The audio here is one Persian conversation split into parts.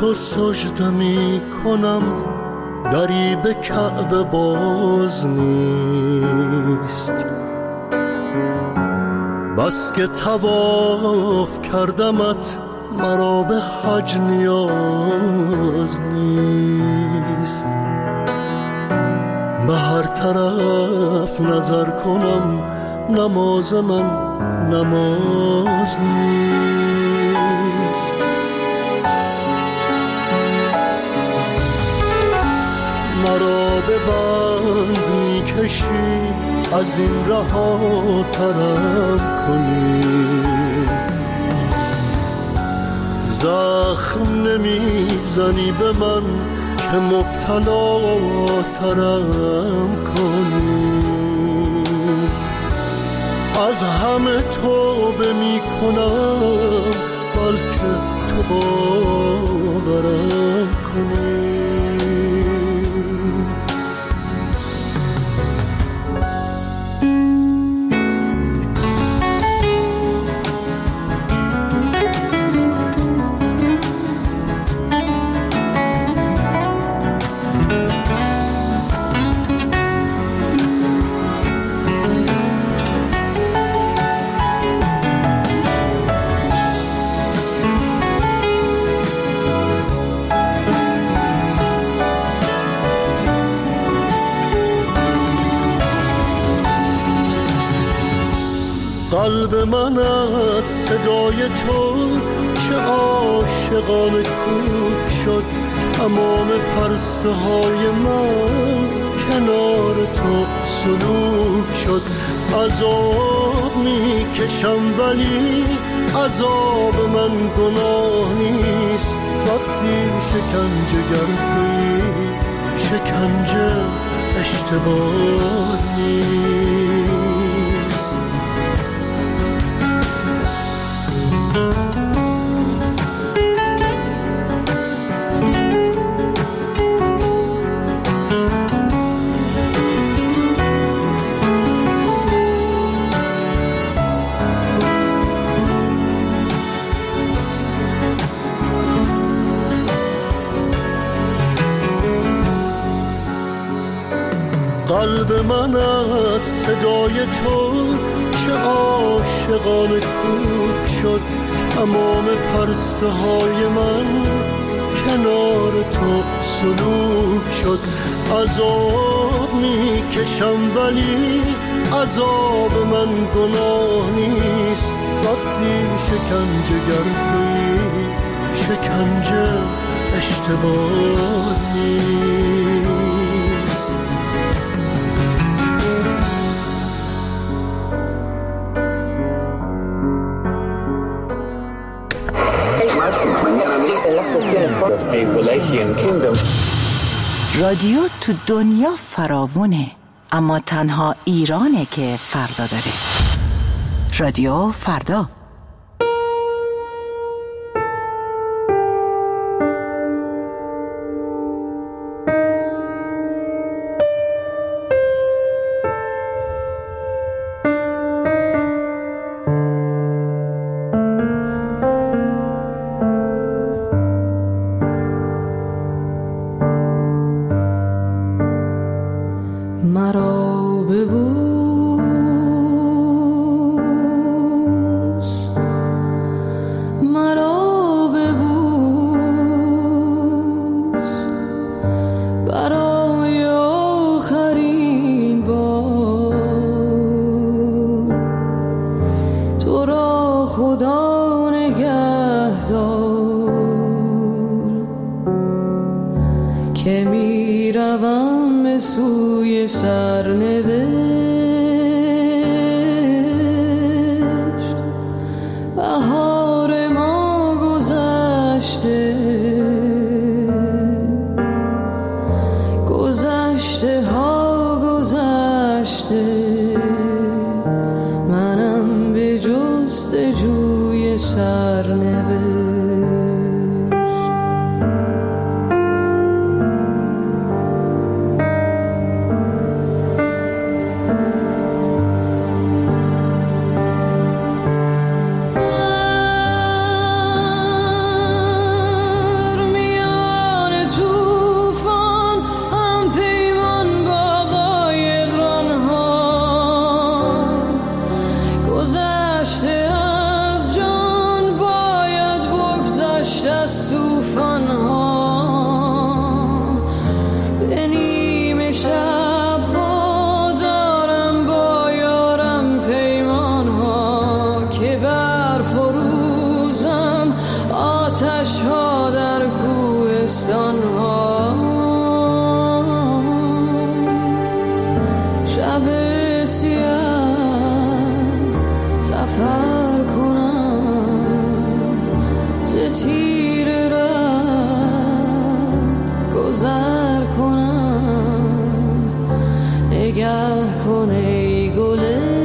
تو سجده می کنم، دری به کعبه باز نیست. بس که طواف کردمت، مرا به حج نیاز نیست. به هر طرف نظر کنم، نماز من نماز نیست. مرا به بند می کشی، از این رها ترم کنی. زخم نمی زنی به من که مبتلا ترم کنی. از همه توبه می کنم، بلکه تو باورم کنی. قلب من از صدای تو چه عاشقانه کوک شد. تمام پرسه های من کنار تو سلوک شد. عذاب می کشم ولی عذاب من گناه نیست. وقتی شکنجه گردی شکنجه اشتباه نیست. قلب من از صدای تو چه عاشقانه کوک شد. تمام پرسه های من کنار تو سلوک شد. عذاب می کشم ولی عذاب من گناه نیست. وقتی شکنجه گردی شکنجه اشتباه نیست. رادیو تو دنیا فراوونه، اما تنها ایرانه که فردا داره. رادیو فردا. میان شبها دارم با یارم پیمانها که بر فروزم آتشها در کوهستانها. شب سیاه سفر کنم ز تیر ره گذر کنم. نگه کن ای گل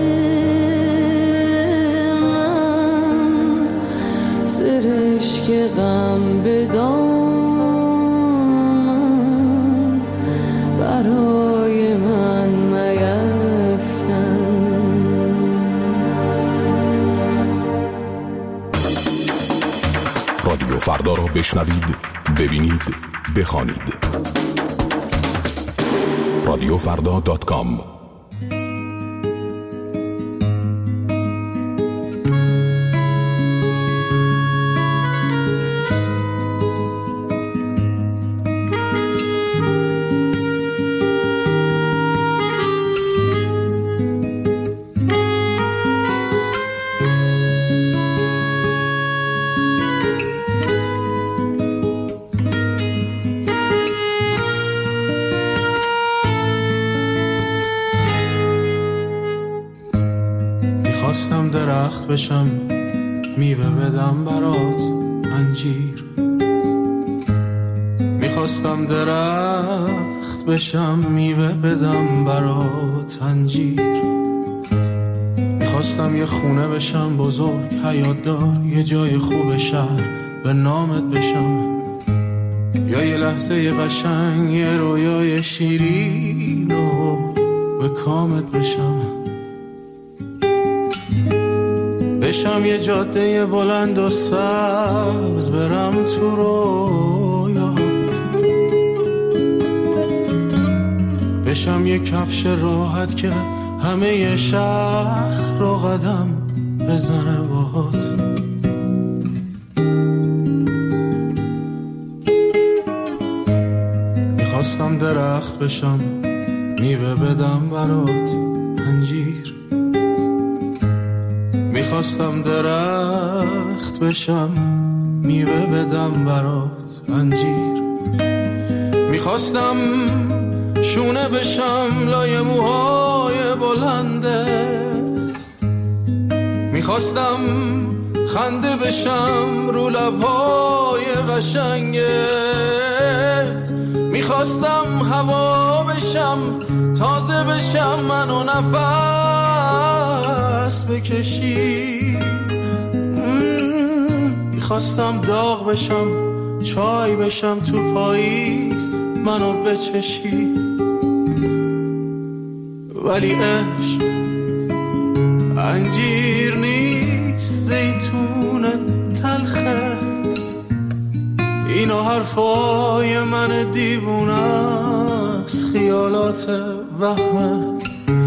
من سرشک غم به دامن برای من میفکن. رادیو فردا را بشنوید، ببینید، بخوانید. radiofrda.com. میخواستم درخت بشم میوه بدم برات انجیر. میخواستم درخت بشم میوه بدم برات انجیر. میخواستم یه خونه بشم بزرگ حیات دار، یه جای خوب شهر به نامت بشم، یا یه لحظه قشنگ یه رویای شیرین و به کامت بشم. بشم یه جاده بلند و سبز برم تو رویات. بشم یه کفش راحت که همه شهر رو قدم بزنه باهات. میخواستم درخت بشم میوه بدم برات انجیر. میخواستم درخت بشم میوه بدم برات انجیر. میخواستم شونه بشم لای موهای بلندت. میخواستم خنده بشم رو لبهای قشنگت. میخواستم هوا بشم تازه بشم منو نفس بکشی. میخواستم داغ بشم چای بشم تو پاییز منو بچشی. ولی عشق انجیر نیست، زیتون تلخه. اینا حرفای من دیوونه است، خیالات وهمه.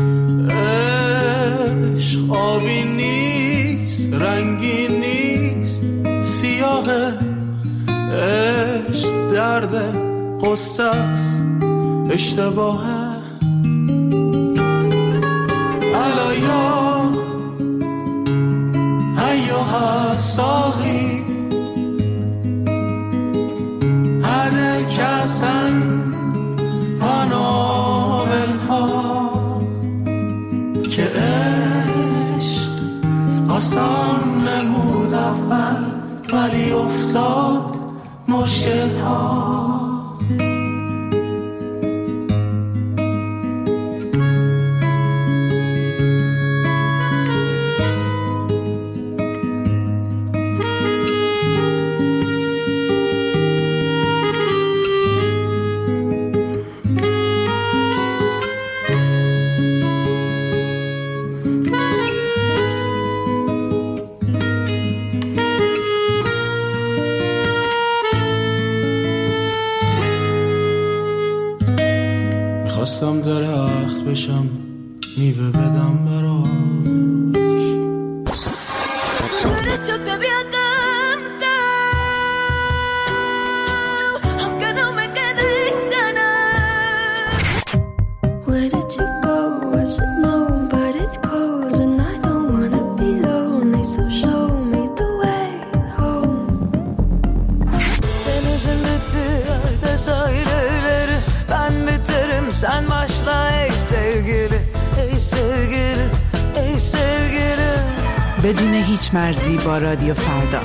عشق آبی نیست، رنگی نیست، سیاهه. عشق درد قصه است، اشتباهه. الایا ایها ساقی هر کسن و ناولها که عشق آسان نمود اول ولی افتاد مشکل ها. میخواستم درخت بشم میوه بدم براش. where did you go? I should know, but it's cold and I don't wanna be lonely, so show me the way home. Denizin bittiği yerde sahil evleri, ben biterim sen başla ey sevgili, ey sevgili, ey sevgili. بدون هیچ مرزی با رادیو فردا.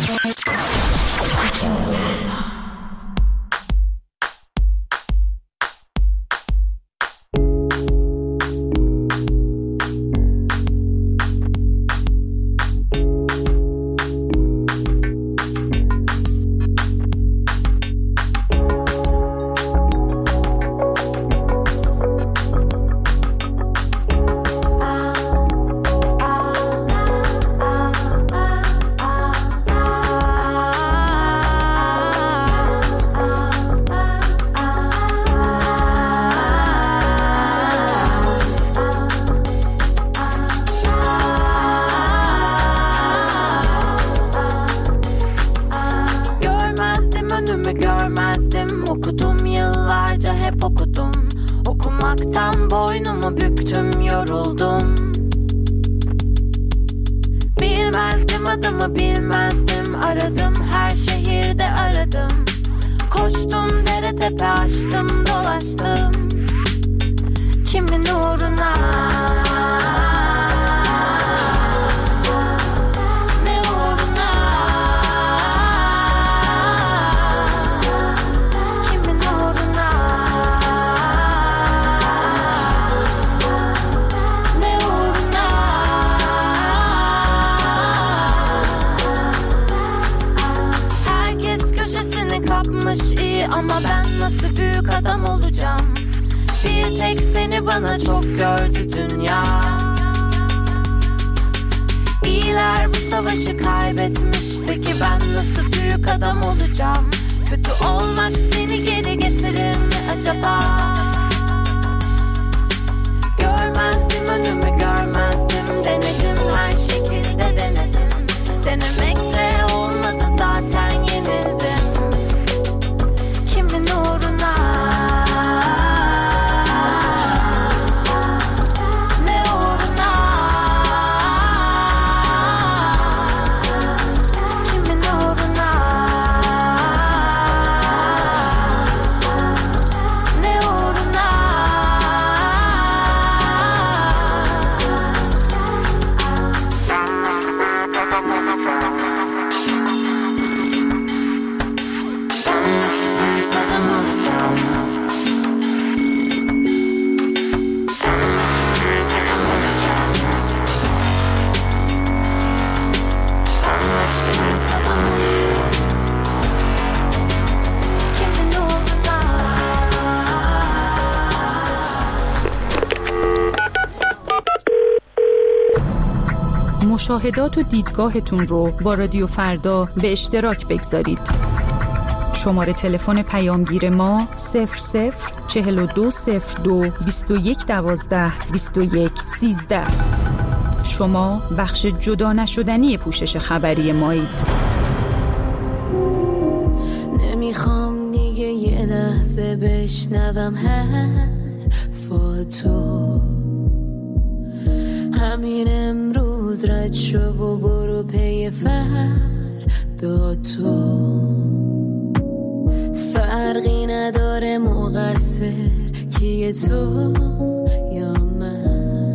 Ama ben nasıl büyük adam olacağım? Bir tek seni bana çok gördü dünya. İyiler bu savaşı kaybetmiş. Peki ben nasıl büyük adam olacağım? Kötü olmak seni geri getirir mi acaba? Görmezdim önümü görmezdim. Denedim her şekilde denedim. Denemekle olmadı zaten yenildim. Kimin uğruna? Ne uğruna? Kimin uğruna? Ne uğruna? مشاهدات و دیدگاهتون رو با رادیو فردا به اشتراک بگذارید. شماره تلفن پیامگیر ما 004202 2112 2113. شما بخش جدا نشدنی پوشش خبری مایید. نمیخوام دیگه یه لحظه بشنوم حرفاتو. همین امروز رد شو و برو پی فردا تو. فرقی نداره مقصر کیه تو یا من.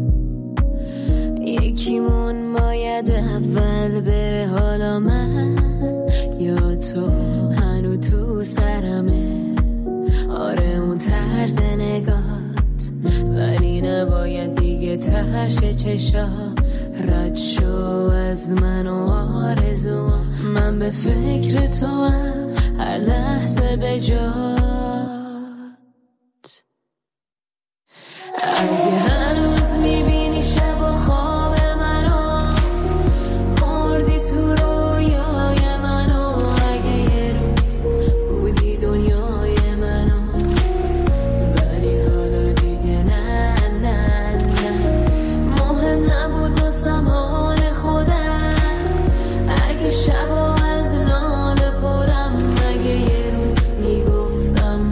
یکیمون باید اول بره حالا من یا تو. هنو تو سرمه آره اون طرز نگات ولی نباید دیگه ترش چشا. رد شو از من و آرزوام. من به فکر تو هم هر لحظه به جات. اگه هنوز میبینی شب و خواب منو مردی تو رویای منو. اگه یه روز بودی دنیای منو ولی حالا دیگه نه نه نه. مهم نبود واسم حال خودم. اگه شب از ناله پرم. اگه یه روز میگفتم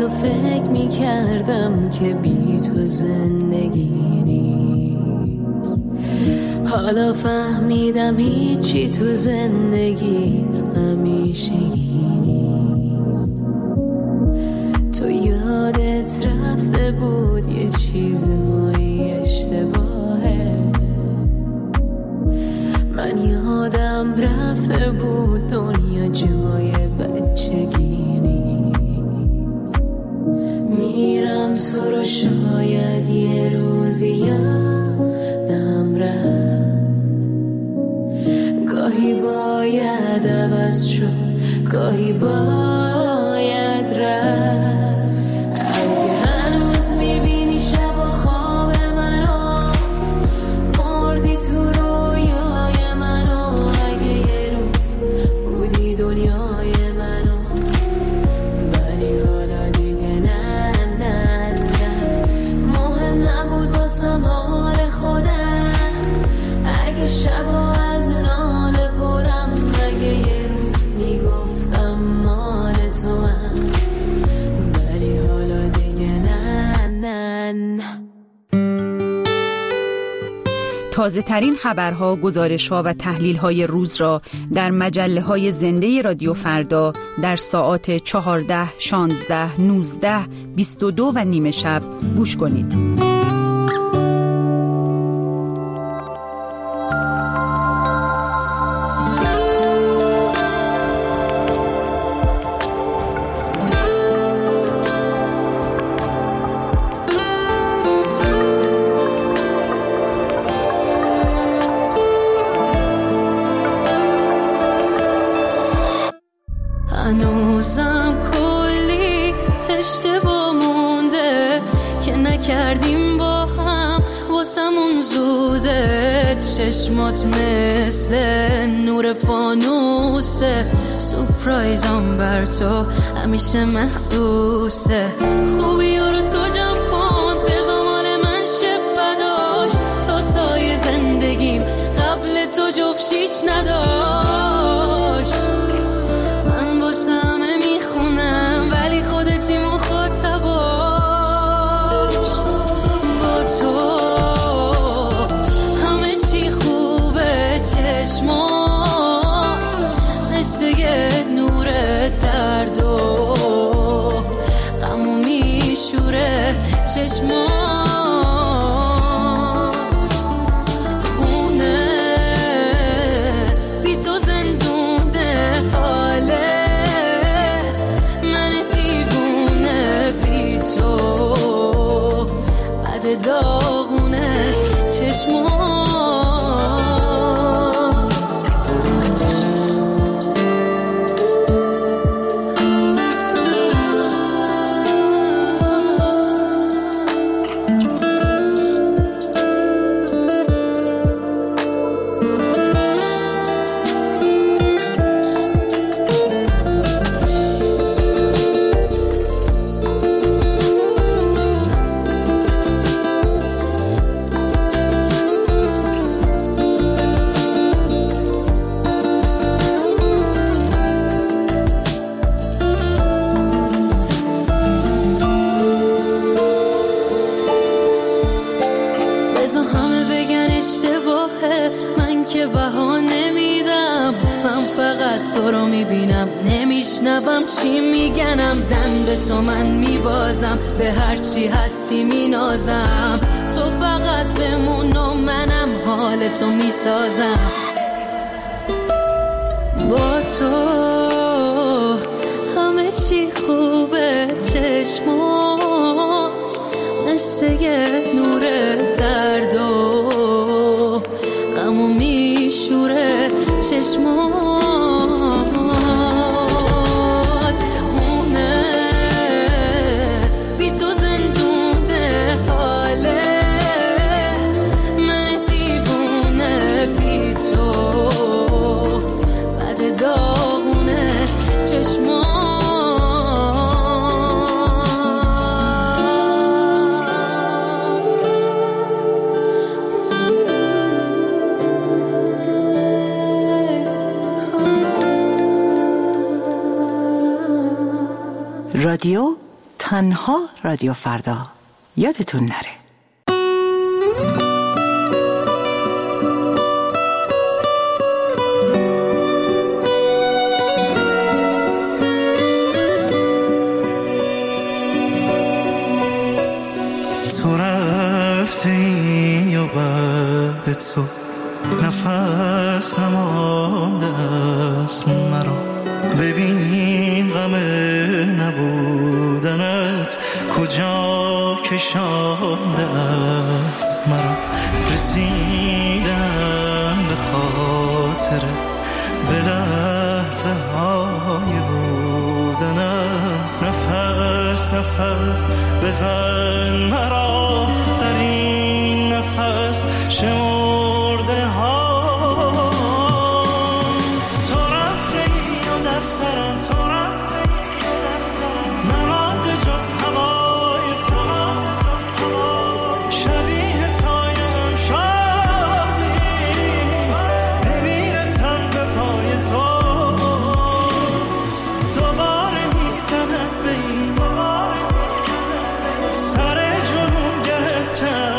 حتی فکر میکردم که بی تو زندگی نیست. حالا فهمیدم هیچی تو زندگی همیشگی نیست. تو یادت رفته بود یه چیزهای اشتباهه، من یادم رفته بود دنیا جای بچگی نیست. میرم تو رو شاید یه روزی یادم رفت، گاهی باید عوض شد، گاهی باید رفت. اگه هنوز میبینی شب و خواب منو، مردی تو رویای منو. اگه یه روز بودی دنیای منو، ولی حالا دیگه نه نه نه. مهم نبود واسم حال خودم، اگه شبا از ناله برم. اگه یه روز میگفتم مال تو هم، ولی حالا دیگه نه نه نه. تازه ترین خبرها، گزارش‌ها و تحلیل‌های روز را در مجله‌های زنده رادیو فردا در ساعات 14، 16، 19، 22 و نیم شب گوش کنید. هنوزم کلی اشتباه مونده که نکردیم با هم، واسمون زوده. چشمات مثل نور فانوسه، سورپرایزم بر تو همیشه مخصوصه. خوبی رو تو جمع کن، بذار مال من شه بداش. تا سایه زندگیم قبل تو جفشیش نداشت. من واسه همه میخونم ولی خودتی مخاطباش. با تو همه چی خوبه، چشمات مثل یه نور درد و غمو میشوره. چشمات داغونه. چشمات تو رو میبینم، نمیشنوم چی میگنم. دن به تو من میبازم، به هر چی هستی مینازم. تو فقط بمون و منم حال تو میسازم. با تو همه چی خوبه، چشمات مثل یه نور درد و غمو میشوره. چشمات رادیو تنها رادیو فردا یادتون نره. تو رفتی و بعد تو نفس نمانده است مرا، ببین غم نبودنت کجا کشانده است مرا. رسیدم به خاطر به لحظه های بودنم، نفس نفس بزن مرا در این نفس شمرده ها. تو رفتی و در سرم نمانده جز هوای تو، شبیه سایم شدی نمیرسم به پای تو. دوباره میزند به این سر جنون گرفتم،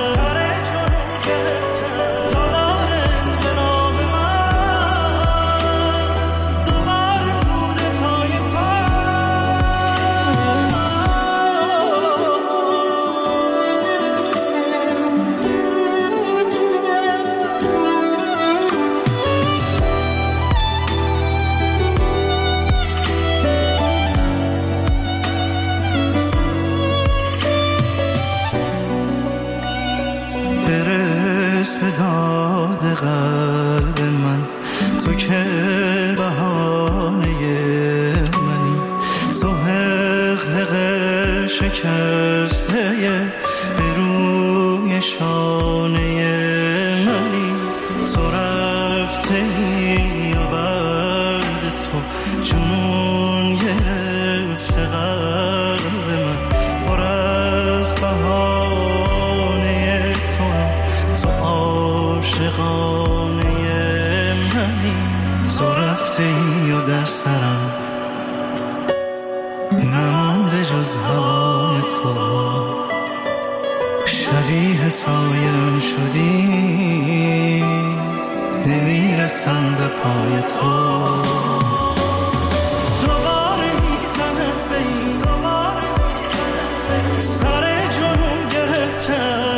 دوباره انقلاب من، دوباره کودتای تو. برس به داد قلب من، تو که بهانه منی، تو حقیق شکسته به روی شانه منی. تو رفته و بعد تو جنون گرفته قلب من، پر از بهانه تو عاشقانه منی. تو رفتی و در سرم نمانده جز هوای تو، شبیه سایم شدی نمیرسم به پای تو. دوباره میزند به این سر جنون گرفتم،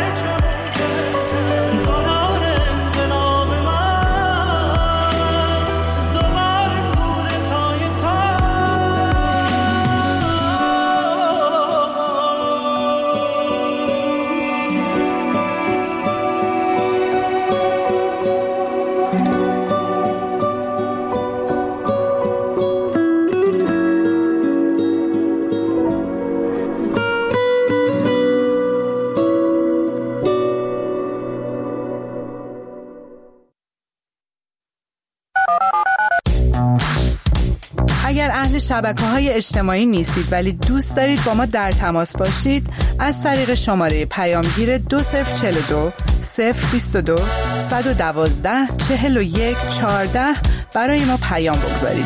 اگر اهل شبکه‌های اجتماعی نیستید ولی دوست دارید با ما در تماس باشید، از طریق شماره پیامگیر 2042 022 112 41 14 برای ما پیام بگذارید.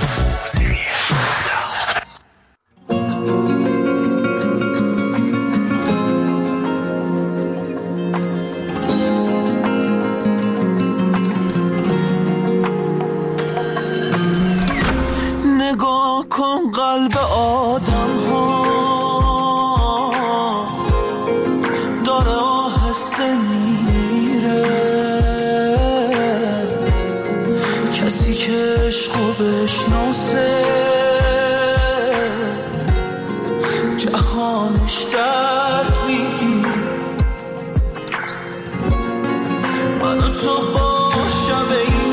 کن قلب آدم ها داره آهسته میره، کسی که عشقو بشناسه جهانش درد میگیره. من و تو با شب این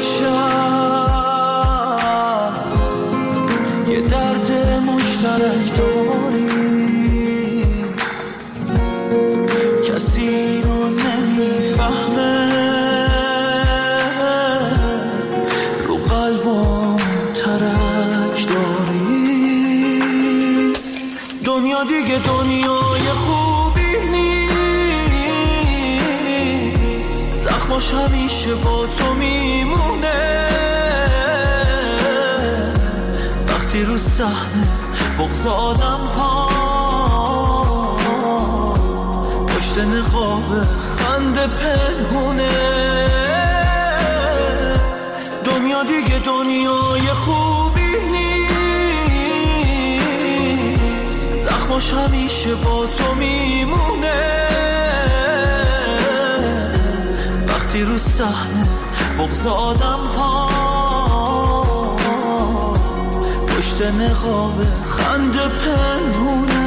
شب یه درد مشترک داریم، کسی رو نمیفهمه، رو قلبم ترک داریم. دنیا دیگه دنیای خوبی نیست، زخماش همیشه با تو میمونه. وقتی رو صحنه بغض آدم ها پشت نقاب خنده پنهونه. دنیا دیگه دنیای خوبی نیست، زخماش همیشه با تو میمونه. وقتی رو صحنه بغض آدم ها پشت نقاب خنده پنهونه.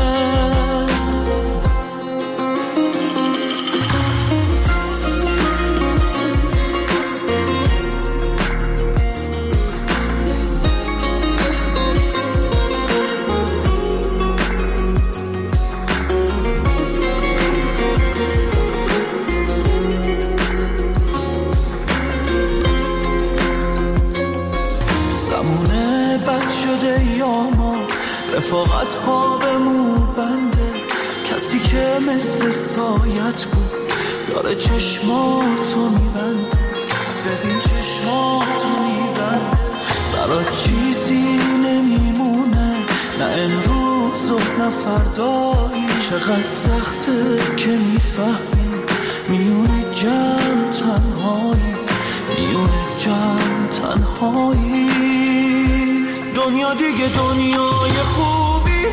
رفاقت ها به مو بنده، کسی که مثل سایت بود داره چشماتو میبنده. ببین چشماتو میبنده، برات چیزی نمیمونه، نه امروز و نه فردایی. چقدر سخته که میفهمی میونه جمع تنهایی، میونه جمع تنهایی. دنیا دیگه دنیای خوبی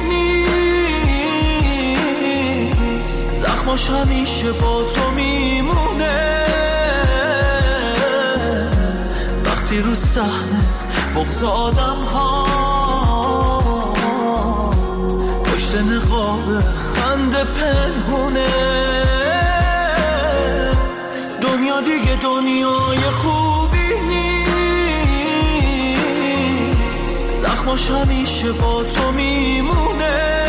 نیست، زخماش همیشه با تو میمونه. وقتی رو صحنه بغض آدم ها پشت نقاب خنده پنهونه. دنیا دیگه دنیای خوبی زخماش همیشه با تو میمونه.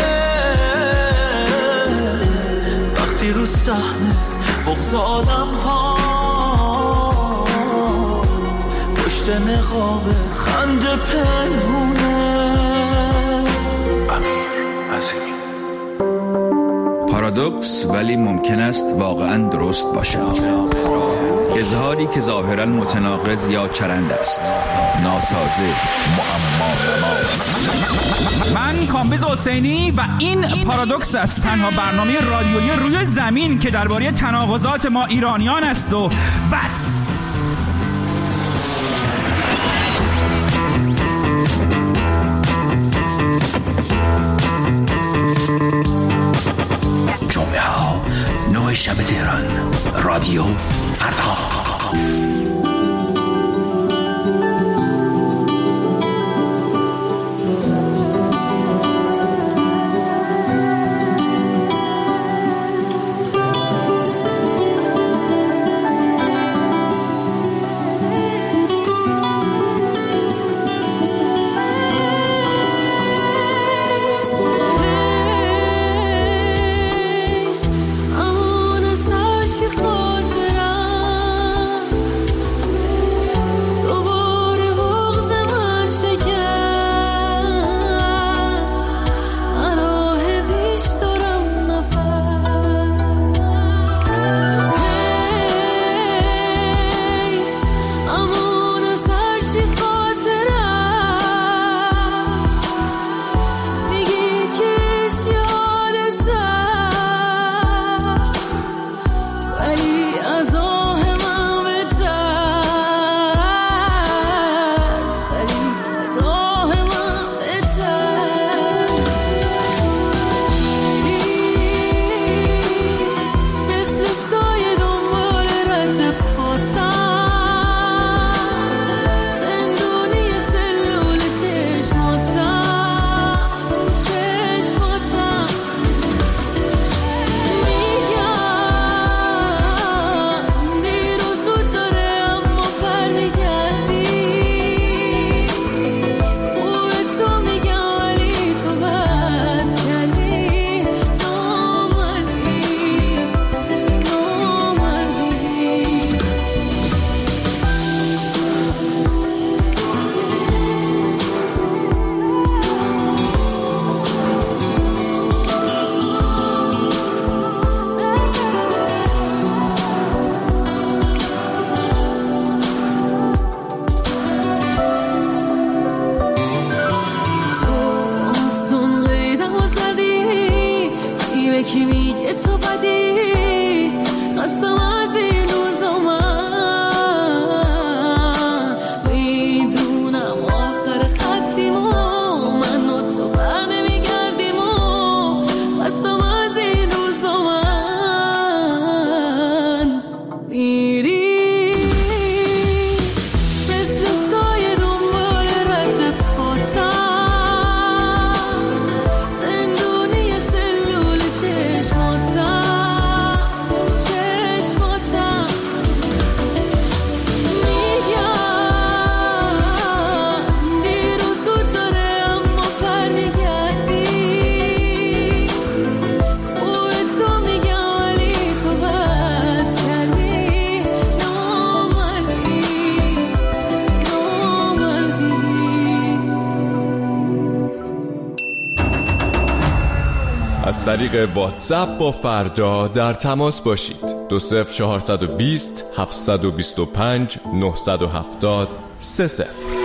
وقتی رو صحنه بغض آدم ها پشت نقاب خنده پنهونه. پارادوکس ولی ممکن است واقعا درست باشد. اظهاری که ظاهرا متناقض یا چرند است، ناسازه، معما. من کامبیز حسینی و این پارادوکس است، تنها برنامه رادیویی روی زمین که درباره تناقضات ما ایرانیان است و بس. جمعه ها 9 شب تهران، رادیو فردا. خاطرم از طریق واتساپ با فردا در تماس باشید. 20420 725 970 30.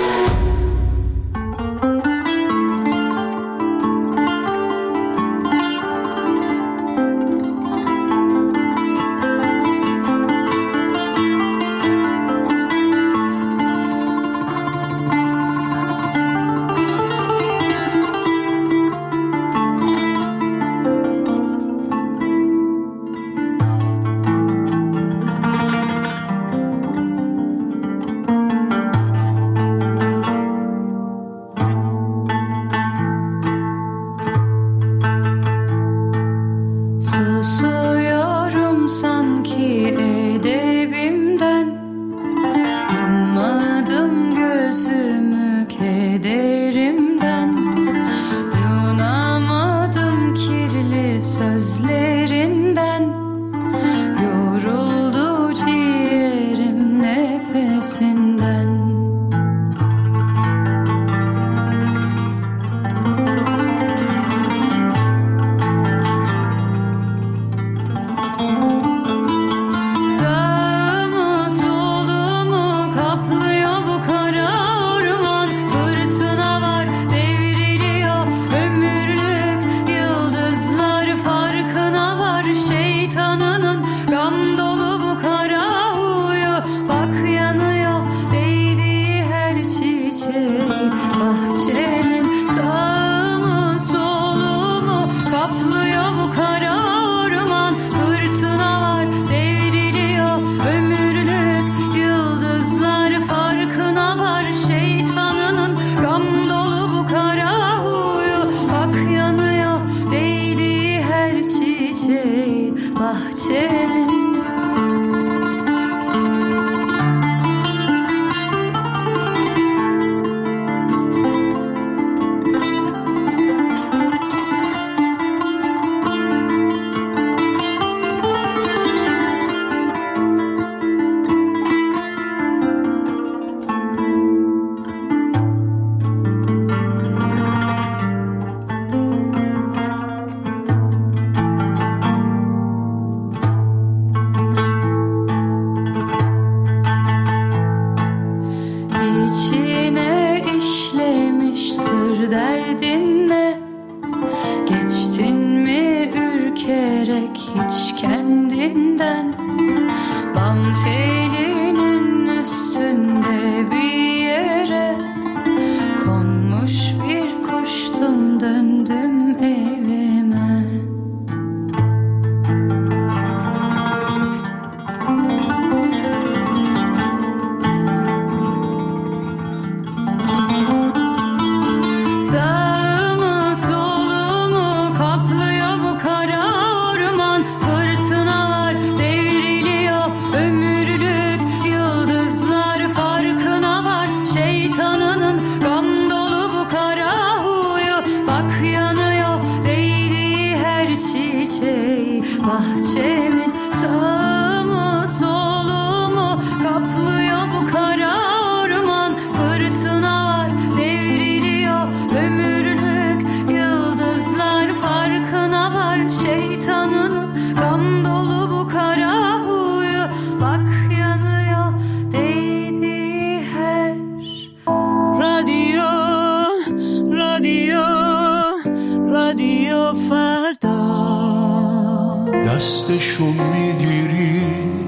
دستشو میگیری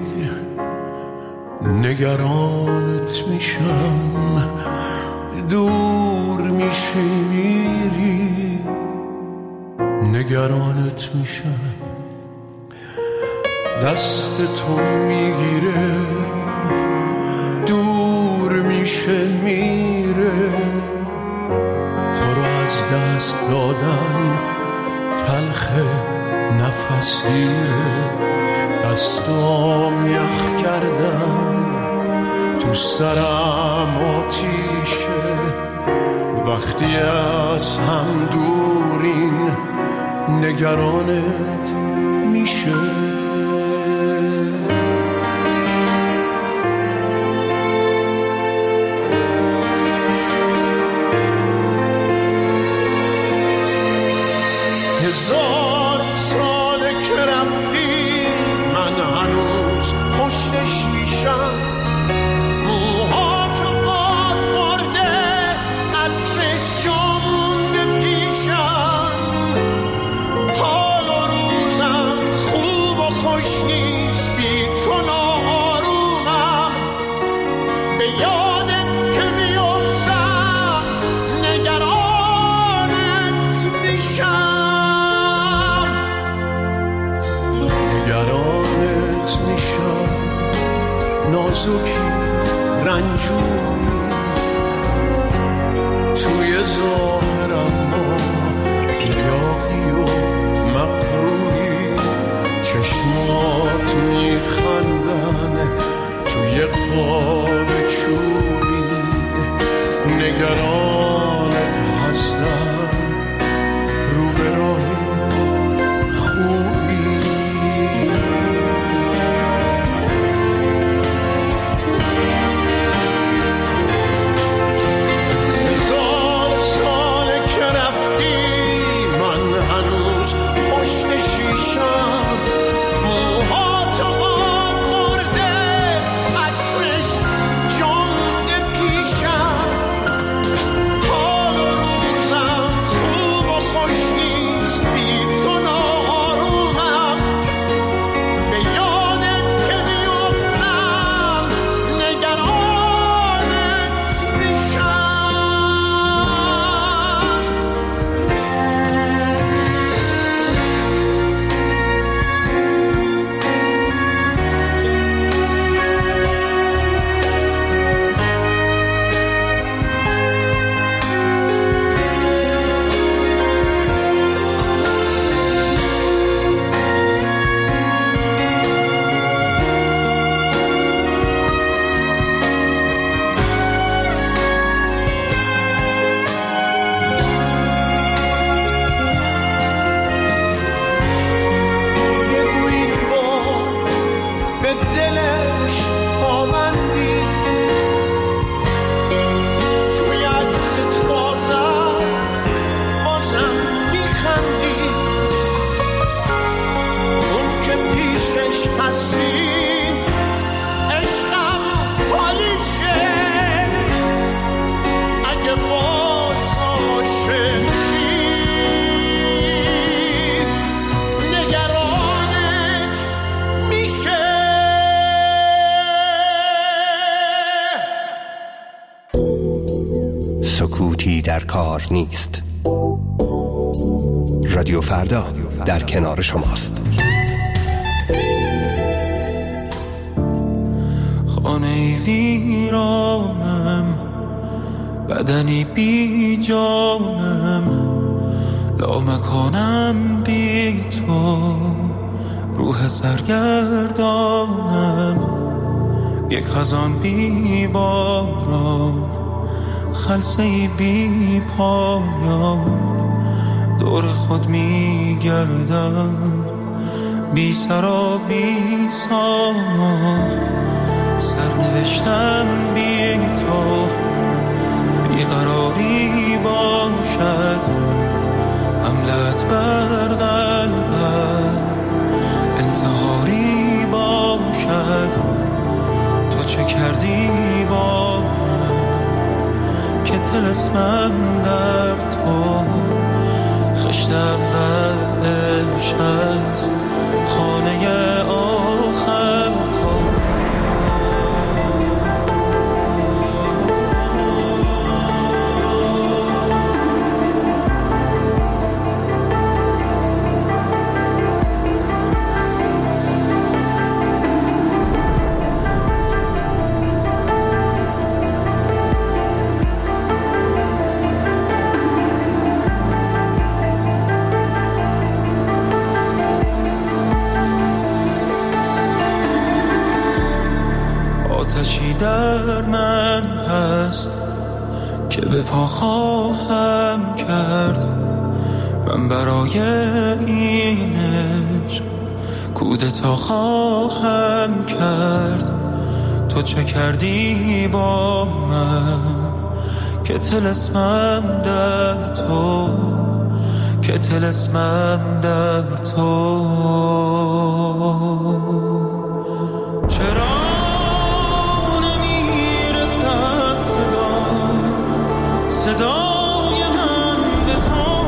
نگرانت میشم، دور میشی میری نگرانت میشم. دست تو میگیره دور میشه میره، تو رو از دست دادن تلخه نفس گیره. دستام یخ کردن تو سرم آتیشه، وقتی از هم دورین نگرانت میشه. هزار نازکی رنجوری توی ظاهرم ما یاقی و مقروری چشمات میخندن توی قاب چوبی نگرانت هستم رو به راهی خوبی هزار سال که رفتی من هنوز پشت شیشم موهاتو باد برده عطرش جامده پیشم حال و روزم خوب و خوش نیست بی تو ناآرومم به یادت که میفتم نگرانت میشم بگو این بار به دلش آمندی توی عکس تازه بازم میخندی اون که پیشش هستی عشقم حالیشه اگه باز عاشق شی نگرانت میشه سکوتی در کار نیست. رادیو فردا در کنار شماست. خانه ویرانم بدنی بی جانم لامکانم بی تو روح سرگردانم یک خزان بی باران خلسه‌ای بی پایان دور خود می گردم بی سر و بی سامان سرنوشتم بی تو بیقراری باشد حملت بر قلبم انتحاری باشد تو چه کردی با من که طلسمم در تو خشت اول عشق است خانه آخر تو آتشی در من هست که به پا خواهم کرد من برای این عشق کودتا خواهم کرد تو چه کردی با من که طلسمم در تو که طلسمم در تو چرا صدای من به تو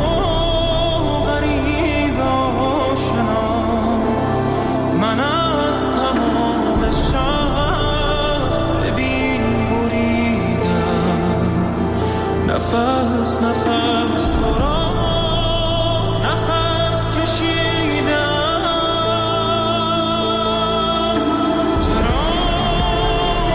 غریب آشنا من از تمام شهر ببین بریدم نفس نفس تو را نفس کشیدم چرا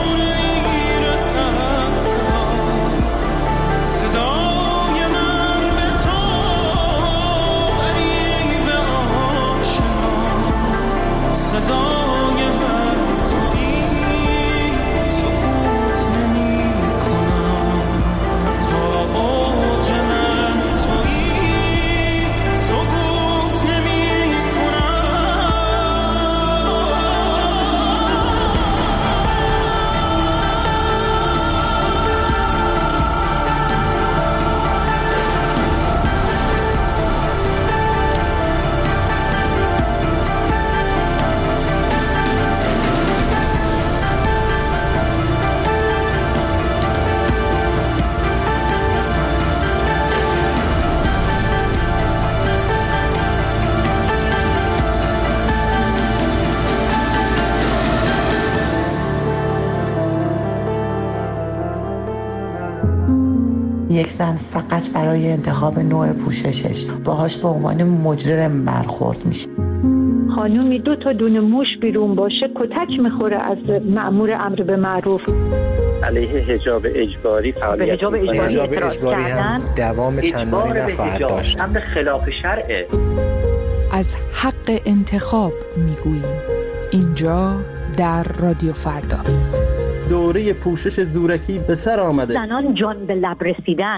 یک زن فقط برای انتخاب نوع پوششش باهاش به عنوان مجرم برخورد میشه. خانومی 2 تا دونه موش بیرون باشه کتک میخوره از مأمور امر به معروف. علیه حجاب اجباری فعالیت حجاب اجباری هم دوام چندانی نخواهد داشت. امر خلاف شرعه. از حق انتخاب میگوییم اینجا در رادیو فردا. دوره پوشش زورکی به سر آمده. زنان جان به لب رسیدن.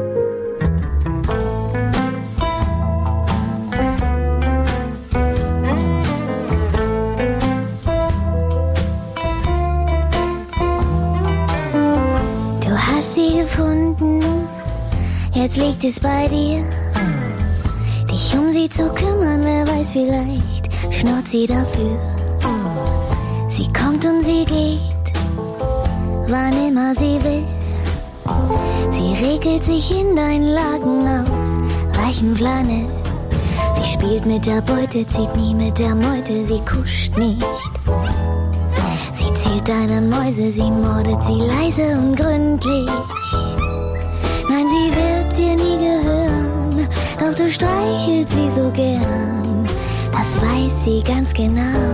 Du hast sie gefunden, jetzt liegt es bei dir, dich um sie zu kümmern, wer weiß, vielleicht schnurrt sie dafür. Sie kommt und sie geht, wann immer sie will. Sie regelt sich in deinen Laken aus weichen Flanell. Sie spielt mit der Beute, zieht nie mit der Meute, sie kuscht nicht. Sie zählt deine Mäuse, sie mordet sie leise und gründlich. Nein, sie wird dir nie gehören, doch du streichelst sie so gern. Das weiß sie ganz genau.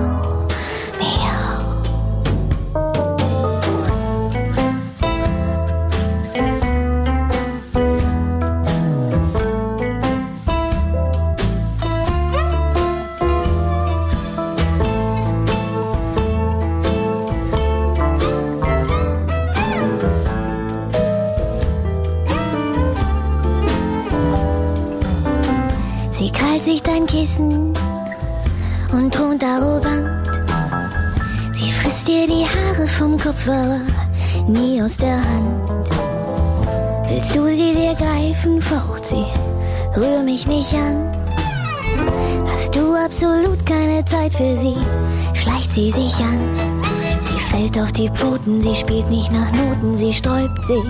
Sie krallt sich dein Kissen und thront arrogant. Sie frisst dir die Haare vom Kopf, aber nie aus der Hand. Willst du sie dir greifen, faucht sie, rühr mich nicht an. Hast du absolut keine Zeit für sie, schleicht sie sich an. Sie fällt auf die Pfoten, sie spielt nicht nach Noten, sie sträubt sich.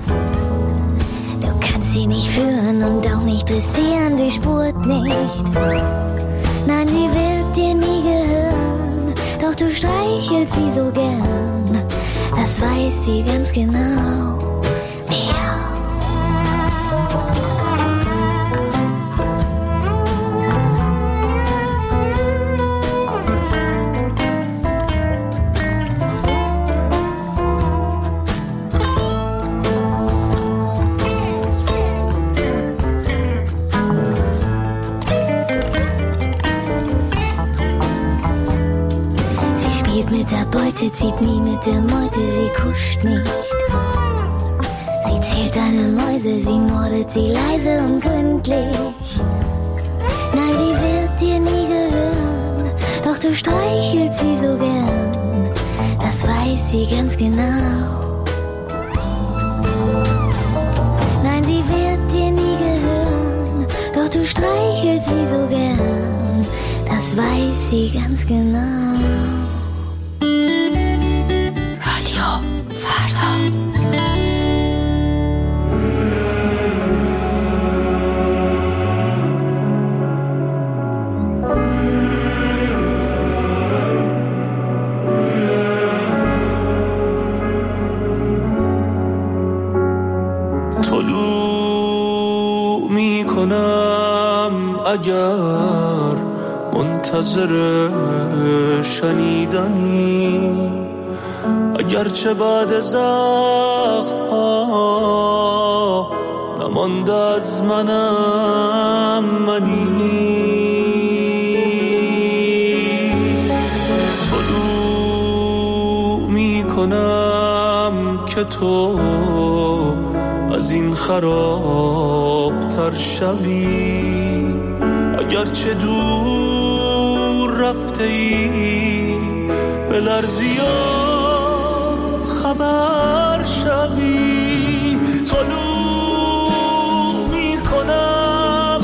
Sie nicht führen und auch nicht dressieren, sie spurt nicht. Nein, sie wird dir nie gehören, doch du streichelst sie so gern. Das weiß sie ganz genau. Mit der Beute, zieht nie mit der Meute, sie kuscht nicht. Sie zählt deine Mäuse, sie mordet sie leise und gründlich. Nein, sie wird dir nie gehören, doch du streichelst sie so gern. Das weiß sie ganz genau. Nein, sie wird dir nie gehören, doch du streichelst sie so gern. Das weiß sie ganz genau. طلوع می کنم اگر منتظر شنیدنی، اگرچه بعد زخم ها نمانده از منم منی. طلوع می کنم که تو از این خرابتر شوی، اگرچه دور رفته ای به لرزی خبر شوی. طلوع می کنم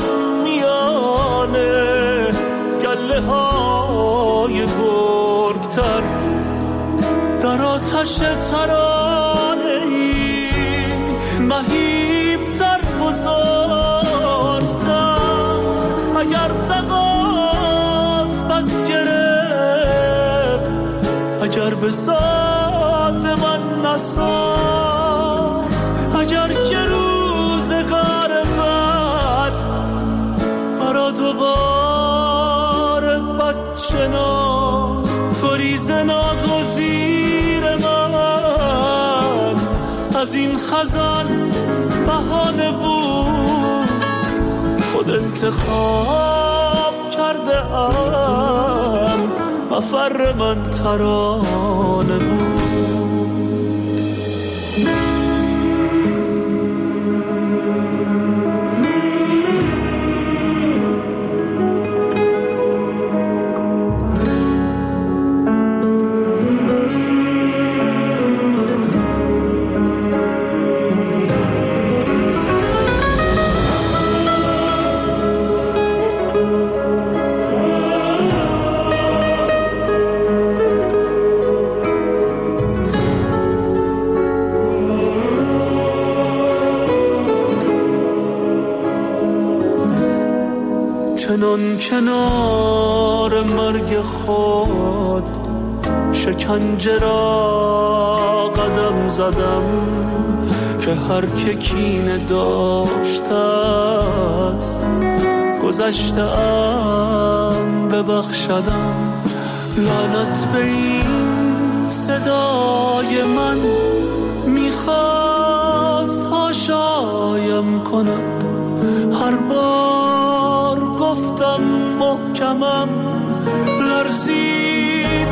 میانه گله های گرگتر در آتش ترانه ای مهیبتر بزرگتر. اگر تقاس بس گرفت، اگر به ساز من نساخت، از این خزان بهانه بود، خود انتخاب کرده ام، مفر من ترانه بود. چنان کنار مرگ خود شکنجه را قدم زدم، که هر که کینه داشته است گذشته‌ام ببخشدم. لعنت به این صدای من، میخواست هاشایم کند. هر بار گفتم محکمم، لرزید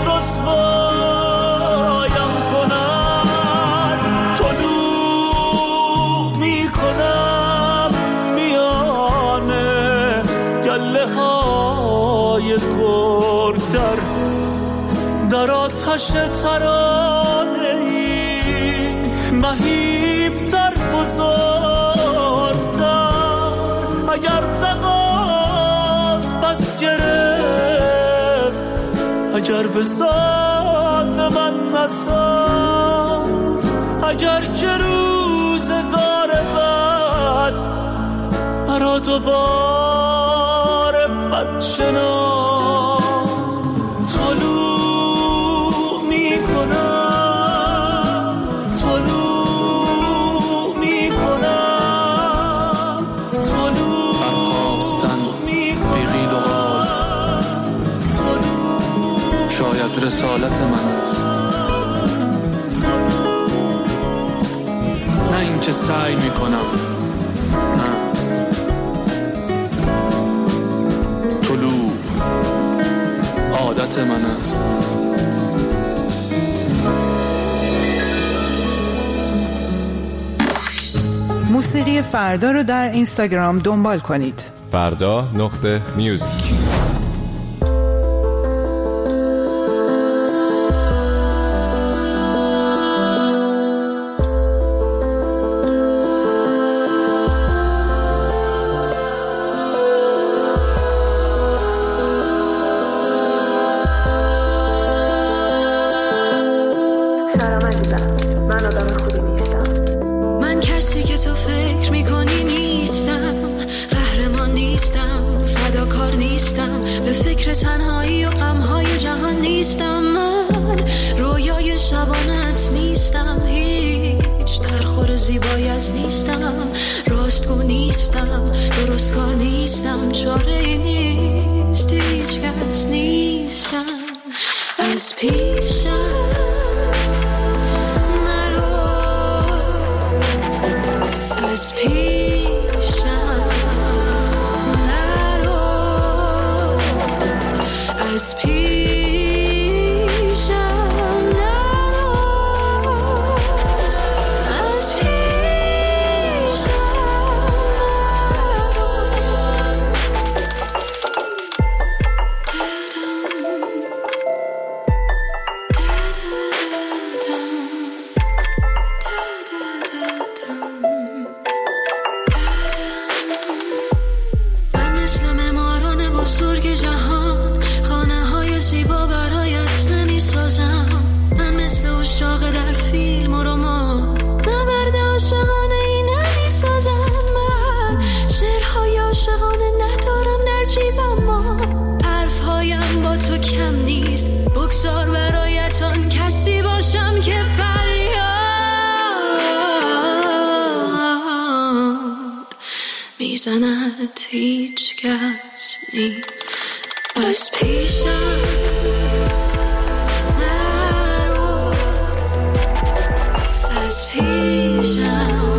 رسوایم کند. طلوع میکنم میانه گله های گرگتر، در آتش ترانه ای مهیبتر بزرگتر. اگر تقاس پس گرفت، اگر به ساز من نساخت، اگر که روزگار بد مرا دوباره بد شناخت. طلوع میکنم، طلوع میکنم، طلوع برخواستن بیغیل و غال، شاید رسالت من است، نه این که سعی میکنم. نه، طلوع عادت من است. موسیقی فردا رو در اینستاگرام دنبال کنید. فردا.میوزیک. سلام عزیزم، من آدم خوبی نیستم. من کسی که تو فکر میکنی نیستم، قهرمان نیستم، فداکار نیستم، به فکر تنهایی و غمهای جهان نیستم. من رویای شبانت نیستم، هیچ درخور زیبایت نیستم، راستگو نیستم، درستکار نیستم، چاره نیست، هیچ کس نیستم. از پیشم از پیشم نرو، از پیشم نرو، از پیشم بزرگ جهان، خانه های زیبا برایت نمی سازم. من مثل عشاق در فیلم و رمان، نبرد عاشقانه ای نمی سازم. من شعرهای عاشقانه ندارم در جیبم، ما حرفهایم با تو کم نیست. بگذار برایت آن کسی باشم که فریاد میزند، هیچ کس نیست. از پیشم نرو، از پیشم پیشم